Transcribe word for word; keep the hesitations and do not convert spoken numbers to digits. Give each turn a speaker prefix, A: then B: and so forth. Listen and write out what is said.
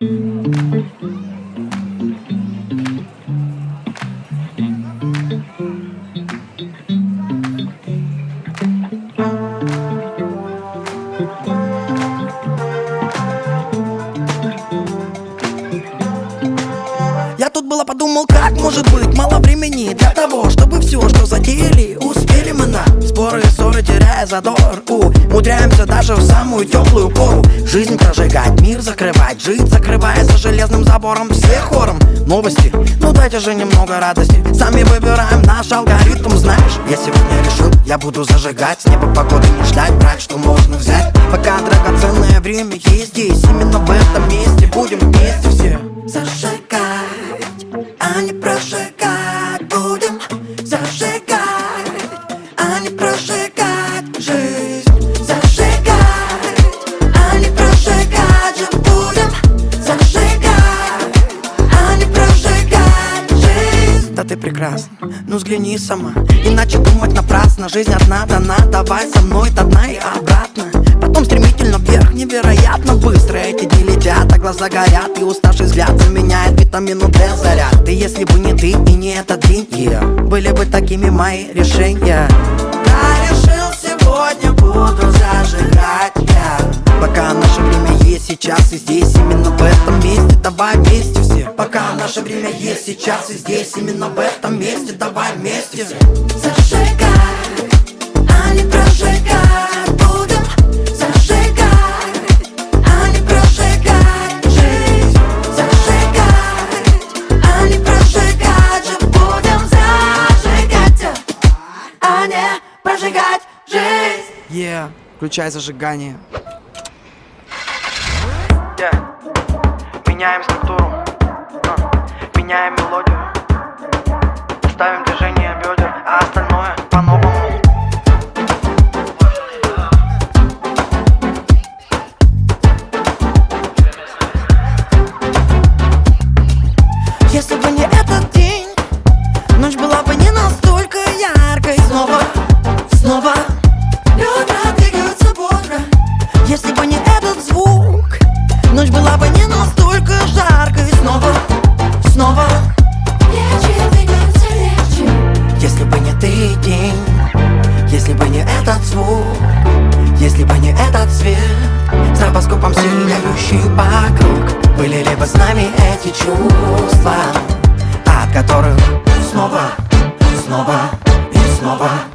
A: Я тут было подумал, как может быть мало времени для того, чтобы все, что затеяли, успели мы на споры и ссоры, теряя задор. Умудряемся даже в самую теплую пору жизнь прожигать, мир закрывать, жить, закрывая за железным забором. Все хором новости, ну дайте же немного радости. Сами выбираем наш алгоритм, знаешь. Я сегодня решил, я буду зажигать, с неба погоды не ждать, брать, что можно взять. Пока драгоценное время есть здесь, именно в этом месте будем вместе все зажигать, а не прожигать. Будем зажигать, а не прожигать жизнь. Зажигать, а не прожигать же. Будем зажигать, а не прожигать жизнь. Да ты прекрасна, ну взгляни сама, иначе думать напрасно. Жизнь одна дана, давай со мной до дна и обратно. Потом стремительно вверх, невероятно быстро эти дни летят, а глаза горят, и уставший взгляд заменяет витамину Д заряд. И если бы не ты и не этот день, yeah, были бы такими мои решения. Я решил, сегодня буду зажигать, yeah. Пока наше время есть сейчас и здесь, именно в этом месте, давай вместе все. Пока наше время есть сейчас и здесь, именно в этом месте, давай вместе все зажигать, а не прожигать. Будем зажигать, а не прожигать жизнь. Зажигать, а не прожигать же. Будем зажигать, а не прожигать жизнь. Yeah, включай зажигание. Yeah. Меняем структуру, uh. меняем мелодию, ставим движение бедер, а остальное по-новому. Если бы не этот день, ночь была бы не настолько яркой. Снова, снова бедра двигаются бодро. Если бы не этот звук, ночь была бы не настолько жаркой. Снова, снова
B: Легче двигаться, легче.
A: если бы не ты день, если бы не этот звук, если бы не этот свет, стробоскопом сияющий вокруг, были ли бы с нами эти чувства, от которых снова, снова и снова